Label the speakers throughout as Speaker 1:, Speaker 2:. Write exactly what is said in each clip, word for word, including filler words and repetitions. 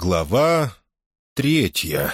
Speaker 1: Глава третья.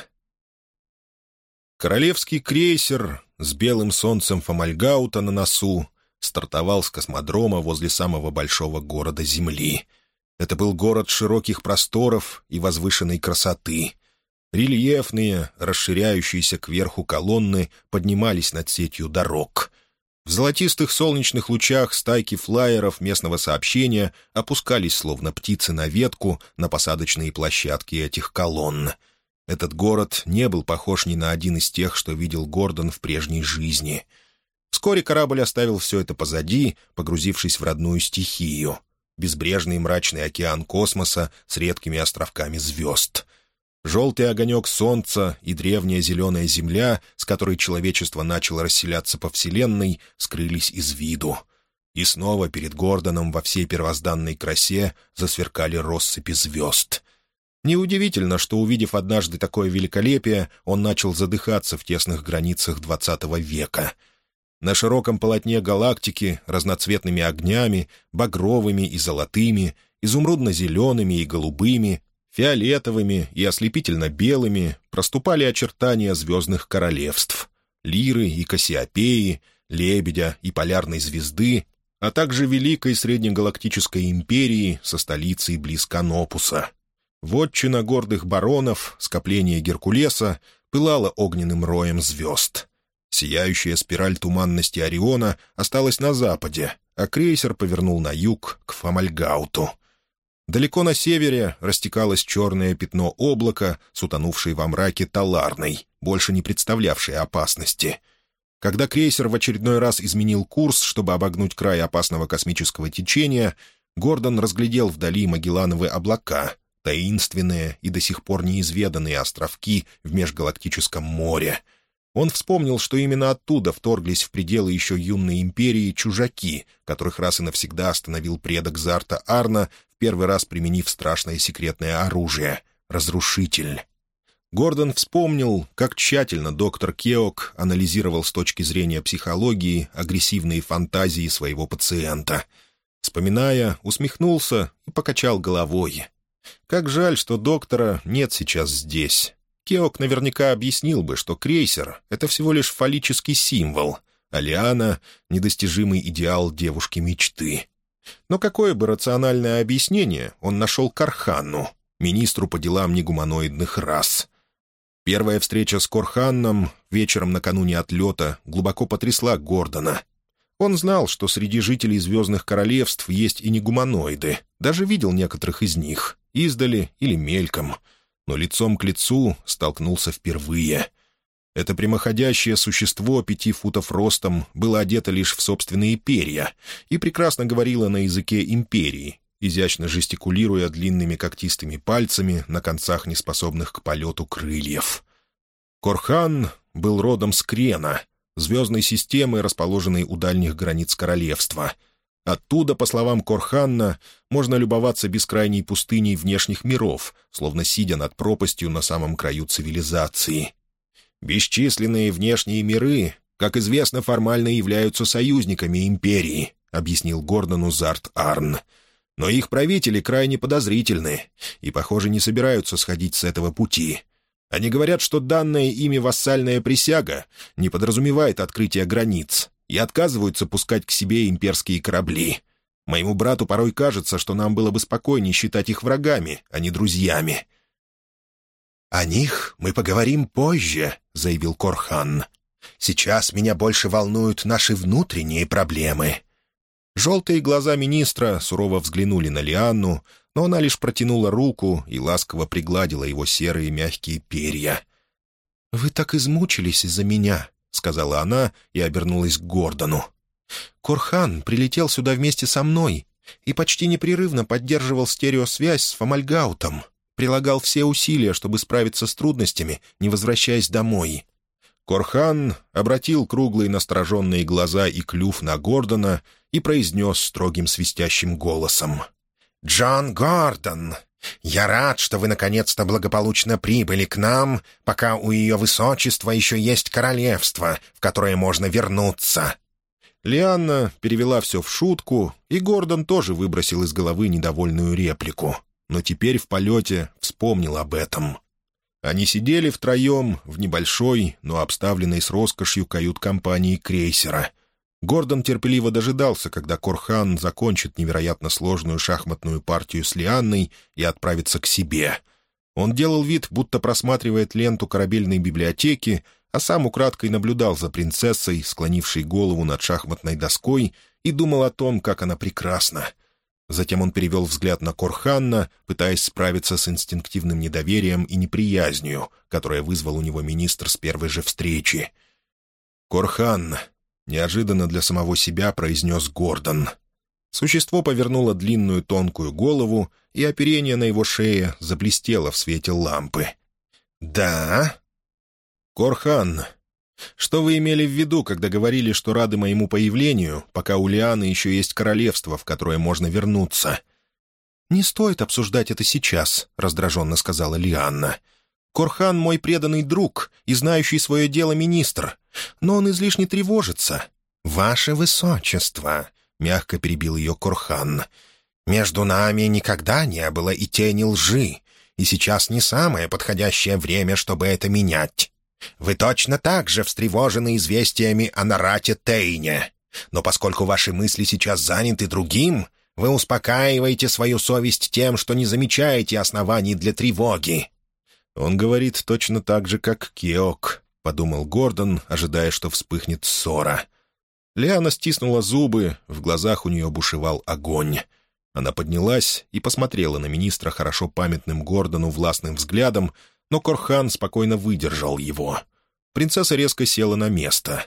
Speaker 1: Королевский крейсер с белым солнцем Фомальгаута на носу стартовал с космодрома возле самого большого города Земли. Это был город широких просторов и возвышенной красоты. Рельефные, расширяющиеся кверху колонны поднимались над сетью дорог. В золотистых солнечных лучах стайки флайеров местного сообщения опускались, словно птицы на ветку, на посадочные площадки этих колонн. Этот город не был похож ни на один из тех, что видел Гордон в прежней жизни. Вскоре корабль оставил все это позади, погрузившись в родную стихию — безбрежный мрачный океан космоса с редкими островками звезд. Желтый огонек солнца и древняя зеленая земля, с которой человечество начало расселяться по Вселенной, скрылись из виду. И снова перед Гордоном во всей первозданной красе засверкали россыпи звезд. Неудивительно, что, увидев однажды такое великолепие, он начал задыхаться в тесных границах двадцатого века. На широком полотне галактики разноцветными огнями, багровыми и золотыми, изумрудно-зелеными и голубыми, фиолетовыми и ослепительно-белыми проступали очертания звездных королевств — Лиры и Кассиопеи, Лебедя и Полярной звезды, а также Великой Среднегалактической империи со столицей близ Канопуса. Вотчина гордых баронов, скопление Геркулеса, пылала огненным роем звезд. Сияющая спираль туманности Ориона осталась на западе, а крейсер повернул на юг, к Фомальгауту. Далеко на севере растекалось черное пятно облака с утонувшей во мраке Таларной, больше не представлявшей опасности. Когда крейсер в очередной раз изменил курс, чтобы обогнуть край опасного космического течения, Гордон разглядел вдали Магеллановы облака, таинственные и до сих пор неизведанные островки в межгалактическом море. Он вспомнил, что именно оттуда вторглись в пределы еще юной империи чужаки, которых раз и навсегда остановил предок Зарта Арна, в первый раз применив страшное секретное оружие — разрушитель. Гордон вспомнил, как тщательно доктор Кеок анализировал с точки зрения психологии агрессивные фантазии своего пациента. Вспоминая, усмехнулся и покачал головой. Как жаль, что доктора нет сейчас здесь. Кеок наверняка объяснил бы, что крейсер — это всего лишь фаллический символ, а Лиана — недостижимый идеал девушки-мечты. Но какое бы рациональное объяснение он нашел Корханну, министру по делам негуманоидных рас? Первая встреча с Корханном вечером накануне отлета глубоко потрясла Гордона. Он знал, что среди жителей Звездных Королевств есть и негуманоиды, даже видел некоторых из них, издали или мельком, но лицом к лицу столкнулся впервые. Это прямоходящее существо пяти футов ростом было одето лишь в собственные перья и прекрасно говорило на языке империи, изящно жестикулируя длинными когтистыми пальцами на концах неспособных к полету крыльев. Корхан был родом с Крена, звездной системы, расположенной у дальних границ королевства. Оттуда, по словам Корханна, можно любоваться бескрайней пустыней внешних миров, словно сидя над пропастью на самом краю цивилизации. «Бесчисленные внешние миры, как известно, формально являются союзниками империи», — объяснил Гордону Зарт Арн. «Но их правители крайне подозрительны и, похоже, не собираются сходить с этого пути. Они говорят, что данная ими вассальная присяга не подразумевает открытие границ и отказываются пускать к себе имперские корабли. Моему брату порой кажется, что нам было бы спокойнее считать их врагами, а не друзьями». «О них мы поговорим позже», — заявил Корхан. «Сейчас меня больше волнуют наши внутренние проблемы». Желтые глаза министра сурово взглянули на Лианну, но она лишь протянула руку и ласково пригладила его серые мягкие перья. «Вы так измучились из-за меня», — сказала она и обернулась к Гордону. «Корхан прилетел сюда вместе со мной и почти непрерывно поддерживал стереосвязь с Фомальгаутом, прилагал все усилия, чтобы справиться с трудностями, не возвращаясь домой». Корхан обратил круглые настороженные глаза и клюв на Гордона и произнес строгим свистящим голосом: «Джон Гордон, я рад, что вы наконец-то благополучно прибыли к нам, пока у ее высочества еще есть королевство, в которое можно вернуться». Лианна перевела все в шутку, и Гордон тоже выбросил из головы недовольную реплику. но теперь в полете вспомнил об этом. Они сидели втроем в небольшой, но обставленной с роскошью кают-компании крейсера. Гордон терпеливо дожидался, когда Корхан закончит невероятно сложную шахматную партию с Лианной и отправится к себе. Он делал вид, будто просматривает ленту корабельной библиотеки, а сам украдкой наблюдал за принцессой, склонившей голову над шахматной доской, и думал о том, как она прекрасна. Затем он перевел взгляд на Корханна, пытаясь справиться с инстинктивным недоверием и неприязнью, которое вызвал у него министр с первой же встречи. «Корхан», — неожиданно для самого себя произнес Гордон. Существо повернуло длинную тонкую голову, и оперение на его шее заблестело в свете лампы. «Да?» «Корхан, что вы имели в виду, когда говорили, что рады моему появлению, пока у Лианы еще есть королевство, в которое можно вернуться?» «Не стоит обсуждать это сейчас», — раздраженно сказала Лианна. «Корхан мой преданный друг и знающий свое дело министр, но он излишне тревожится». «Ваше высочество», — мягко перебил ее Корхан, — «между нами никогда не было и тени лжи, и сейчас не самое подходящее время, чтобы это менять. Вы точно так же встревожены известиями о Нарате Тейне, но поскольку ваши мысли сейчас заняты другим, вы успокаиваете свою совесть тем, что не замечаете оснований для тревоги». «Он говорит точно так же, как Кеок», — подумал Гордон, ожидая, что вспыхнет ссора. Лиана стиснула зубы, в глазах у нее бушевал огонь. Она поднялась и посмотрела на министра хорошо памятным Гордону властным взглядом, но Корхан спокойно выдержал его. Принцесса резко села на место.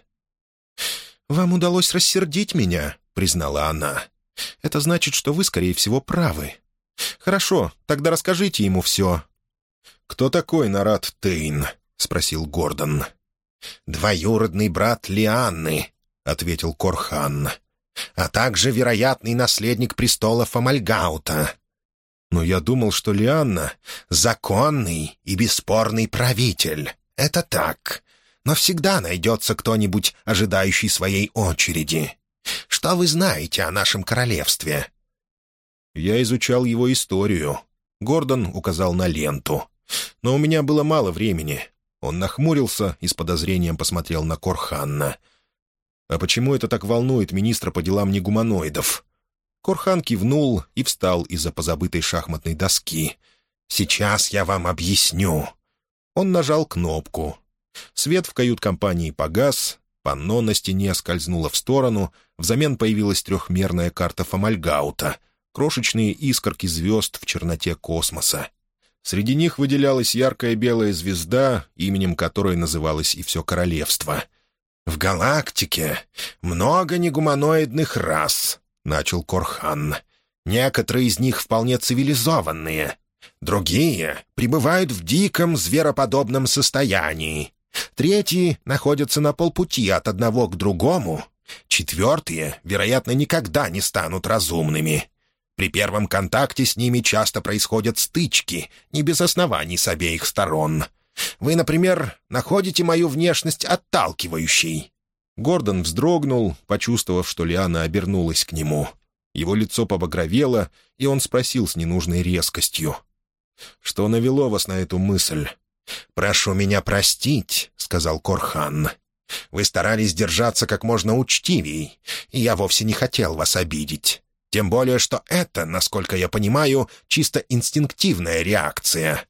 Speaker 1: «Вам удалось рассердить меня», — признала она. «Это значит, что вы, скорее всего, правы. Хорошо, тогда расскажите ему все». «Кто такой Нарат Тейн?» — спросил Гордон. «Двоюродный брат Лианны», — ответил Корхан, «а также вероятный наследник престола Фомальгаута». «Но я думал, что Лианна — законный и бесспорный правитель. Это так. Но всегда найдется кто-нибудь, ожидающий своей очереди. Что вы знаете о нашем королевстве?» «Я изучал его историю». Гордон указал на ленту. «Но у меня было мало времени». Он нахмурился и с подозрением посмотрел на Корханна. «А почему это так волнует министра по делам негуманоидов?» Корхан кивнул и встал из-за позабытой шахматной доски. «Сейчас я вам объясню». Он нажал кнопку. Свет в кают-компании погас, панно на стене скользнуло в сторону, взамен появилась трехмерная карта Фомальгаута, крошечные искорки звезд в черноте космоса. Среди них выделялась яркая белая звезда, именем которой называлось и все королевство. «В галактике много негуманоидных рас», — начал Корхан. «Некоторые из них вполне цивилизованные. Другие пребывают в диком звероподобном состоянии. Третьи находятся на полпути от одного к другому. Четвертые, вероятно, никогда не станут разумными. При первом контакте с ними часто происходят стычки, не без оснований с обеих сторон. Вы, например, находите мою внешность отталкивающей». Гордон вздрогнул, почувствовав, что Лиана обернулась к нему. Его лицо побагровело, и он спросил с ненужной резкостью: «Что навело вас на эту мысль?» «Прошу меня простить», — сказал Корхан. «Вы старались держаться как можно учтивей, и я вовсе не хотел вас обидеть. Тем более, что это, насколько я понимаю, чисто инстинктивная реакция».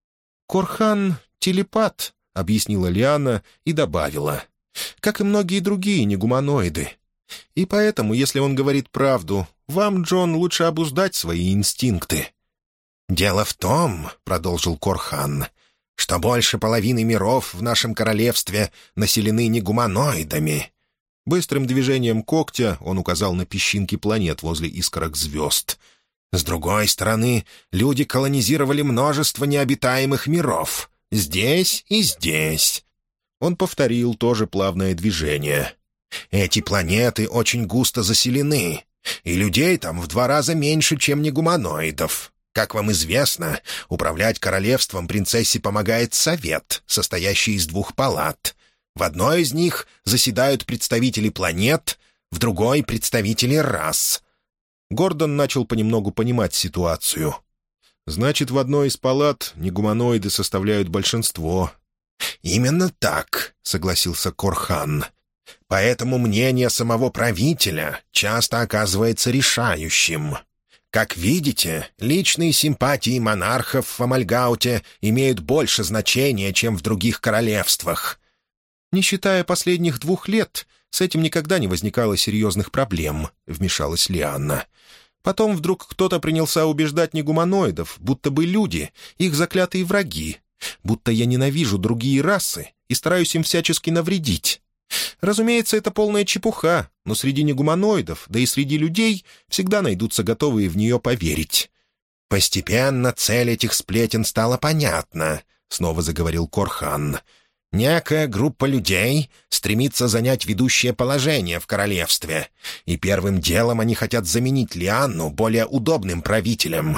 Speaker 1: «Корхан — телепат», — объяснила Лиана и добавила, «как и многие другие негуманоиды. И поэтому, если он говорит правду, вам, Джон, лучше обуздать свои инстинкты». «Дело в том», — продолжил Корхан, «что больше половины миров в нашем королевстве населены негуманоидами». Быстрым движением когтя он указал на песчинки планет возле искорок звезд. «С другой стороны, люди колонизировали множество необитаемых миров. Здесь и здесь». Он повторил тоже плавное движение. «Эти планеты очень густо заселены, и людей там в два раза меньше, чем негуманоидов. Как вам известно, управлять королевством принцессе помогает совет, состоящий из двух палат. В одной из них заседают представители планет, в другой — представители рас». Гордон начал понемногу понимать ситуацию. «Значит, в одной из палат негуманоиды составляют большинство».
Speaker 2: «Именно так», — согласился Корхан. «Поэтому мнение самого правителя часто оказывается решающим. Как видите, личные симпатии монархов в Амальгауте имеют больше значения, чем в других королевствах».
Speaker 1: «Не считая последних двух лет, с этим никогда не возникало серьезных проблем», — вмешалась Лианна. «Потом вдруг кто-то принялся убеждать негуманоидов, будто бы люди — их заклятые враги, будто я ненавижу другие расы и стараюсь им всячески навредить. Разумеется, это полная чепуха, но среди негуманоидов, да и среди людей, всегда найдутся готовые в нее поверить».
Speaker 2: «Постепенно цель этих сплетен стала понятна», — снова заговорил Корхан. «Некая группа людей стремится занять ведущее положение в королевстве, и первым делом они хотят заменить Лианну более удобным правителем».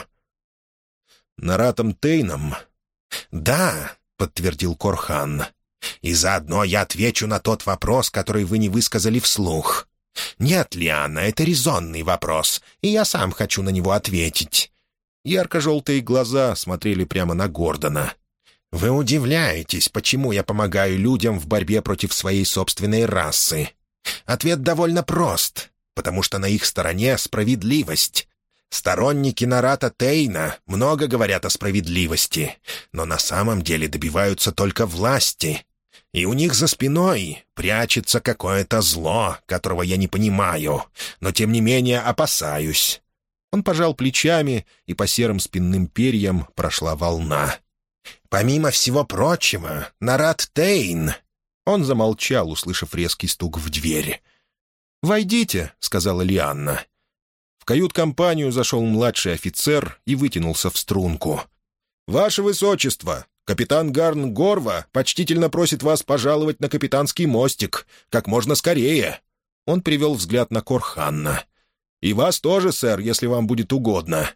Speaker 1: «Наратом Тейном?»
Speaker 2: «Да», — подтвердил Корхан. «И заодно я отвечу на тот вопрос, который вы не высказали вслух. Нет, Лианна, это резонный вопрос, и я сам хочу на него ответить».
Speaker 1: Ярко-желтые глаза смотрели прямо на Гордона.
Speaker 2: «Вы удивляетесь, почему я помогаю людям в борьбе против своей собственной расы? Ответ довольно прост, потому что на их стороне справедливость. Сторонники Нарата Тейна много говорят о справедливости, но на самом деле добиваются только власти. И у них за спиной прячется какое-то зло, которого я не понимаю, но тем не менее опасаюсь».
Speaker 1: Он пожал плечами, и по серым спинным перьям прошла волна.
Speaker 2: «Помимо всего прочего, Нарат Тейн...»
Speaker 1: Он замолчал, услышав резкий стук в дверь. «Войдите», — сказала Лианна. В кают-компанию зашел младший офицер и вытянулся в струнку. «Ваше Высочество, капитан Гарн Горва почтительно просит вас пожаловать на капитанский мостик. Как можно скорее». Он перевел взгляд на Корханна. «И вас тоже, сэр, если вам будет угодно».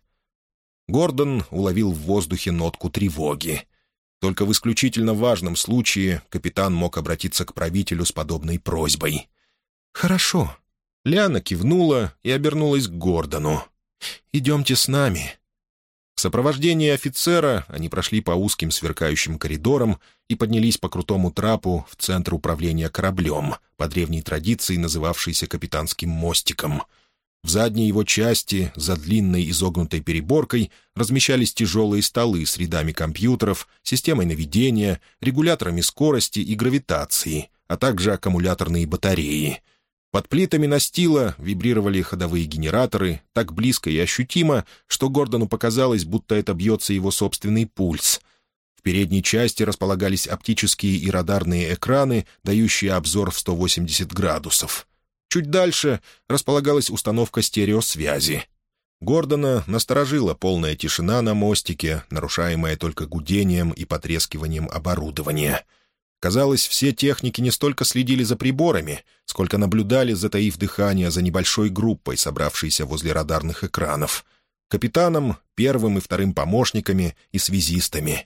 Speaker 1: Гордон уловил в воздухе нотку тревоги. Только в исключительно важном случае капитан мог обратиться к правителю с подобной просьбой. «Хорошо». Лианна кивнула и обернулась к Гордону. «Идемте с нами». В сопровождении офицера они прошли по узким сверкающим коридорам и поднялись по крутому трапу в центр управления кораблем, по древней традиции называвшейся капитанским мостиком. В задней его части, за длинной изогнутой переборкой, размещались тяжелые столы с рядами компьютеров, системой наведения, регуляторами скорости и гравитации, а также аккумуляторные батареи. Под плитами настила вибрировали ходовые генераторы так близко и ощутимо, что Гордону показалось, будто это бьется его собственный пульс. В передней части располагались оптические и радарные экраны, дающие обзор в сто восемьдесят градусов. Чуть дальше располагалась установка стереосвязи. Гордона насторожила полная тишина на мостике, нарушаемая только гудением и потрескиванием оборудования. Казалось, все техники не столько следили за приборами, сколько наблюдали, затаив дыхание, за небольшой группой, собравшейся возле радарных экранов. Капитаном, первым и вторым помощниками и связистами.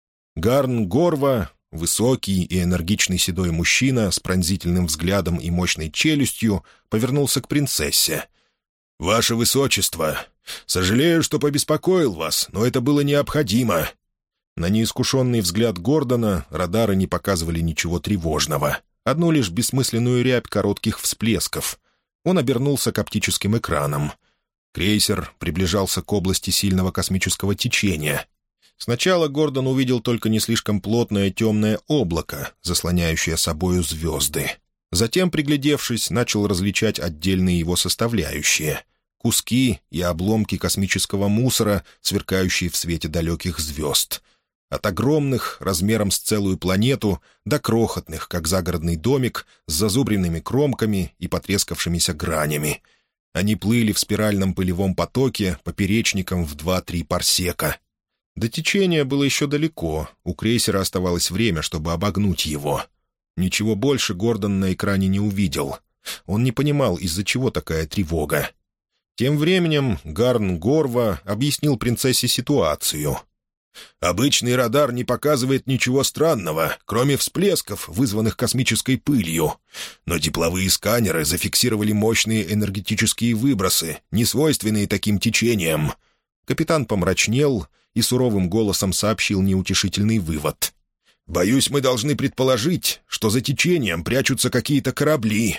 Speaker 1: Гарн Горва, высокий и энергичный седой мужчина с пронзительным взглядом и мощной челюстью, повернулся к принцессе. «Ваше Высочество, сожалею, что побеспокоил вас, но это было необходимо». На неискушенный взгляд Гордона радары не показывали ничего тревожного, одну лишь бессмысленную рябь коротких всплесков. Он обернулся к оптическим экранам. Крейсер приближался к области сильного космического течения. Сначала Гордон увидел только не слишком плотное темное облако, заслоняющее собою звезды. Затем, приглядевшись, начал различать отдельные его составляющие — куски и обломки космического мусора, сверкающие в свете далеких звезд. От огромных, размером с целую планету, до крохотных, как загородный домик, с зазубренными кромками и потрескавшимися гранями. Они плыли в спиральном пылевом потоке поперечником в два-три парсека. До течения было еще далеко, у крейсера оставалось время, чтобы обогнуть его. Ничего больше Гордон на экране не увидел. Он не понимал, из-за чего такая тревога. Тем временем Гарн Горва объяснил принцессе ситуацию. «Обычный радар не показывает ничего странного, кроме всплесков, вызванных космической пылью. Но тепловые сканеры зафиксировали мощные энергетические выбросы, несвойственные таким течениям». Капитан помрачнел и суровым голосом сообщил неутешительный вывод. «Боюсь, мы должны предположить, что за течением прячутся какие-то корабли».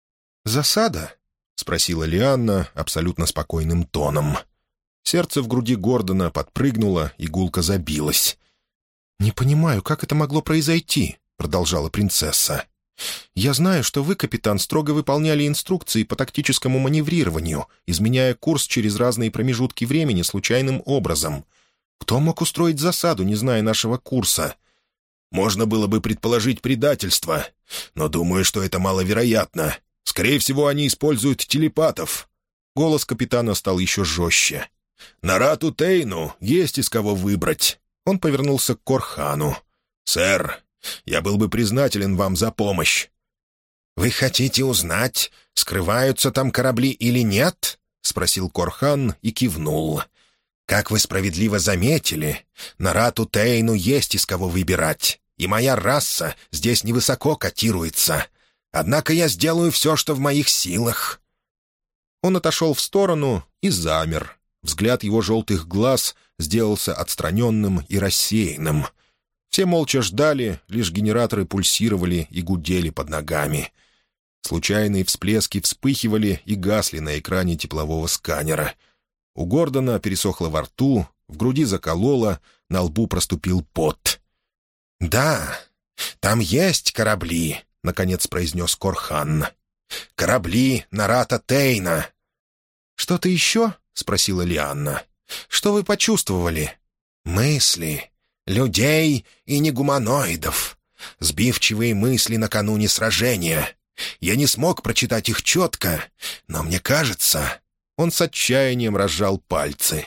Speaker 2: «Засада?» — спросила Лианна абсолютно спокойным тоном. Сердце в груди Гордона подпрыгнуло, и гулко забилось. «Не понимаю, как это могло произойти?» — продолжала принцесса. «Я знаю, что вы, капитан, строго выполняли инструкции по тактическому маневрированию, изменяя курс через разные промежутки времени случайным образом. Кто мог устроить засаду, не зная нашего курса?»
Speaker 1: «Можно было бы предположить предательство, но думаю, что это маловероятно. Скорее всего, они используют телепатов».
Speaker 2: Голос капитана стал еще жестче.
Speaker 1: «Нарату Тейну есть из кого выбрать».
Speaker 2: Он повернулся к Корхану.
Speaker 1: «Сэр, я был бы признателен вам за помощь».
Speaker 2: «Вы хотите узнать, скрываются там корабли или нет?» — спросил Корхан и кивнул. «Как вы справедливо заметили, Нарату Тейну есть из кого выбирать, и моя раса здесь невысоко котируется. Однако я сделаю все, что в моих силах». Он отошел в сторону и замер. Взгляд его желтых глаз сделался отстраненным и рассеянным. Все молча ждали, лишь генераторы пульсировали и гудели под ногами. Случайные всплески вспыхивали и гасли на экране теплового сканера. У Гордона пересохло во рту, в груди закололо, на лбу проступил пот. «Да, там есть корабли», — наконец произнес Корхан. «Корабли Нарата Тейна». «Что-то еще?» — спросила Лианна. «Что вы почувствовали?» «Мысли. Людей и негуманоидов. Сбивчивые мысли накануне сражения. Я не смог прочитать их четко, но мне кажется...» Он с отчаянием разжал пальцы.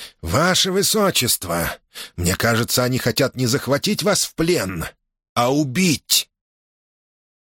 Speaker 2: «Ваше Высочество, мне кажется, они хотят не захватить вас в плен, а убить».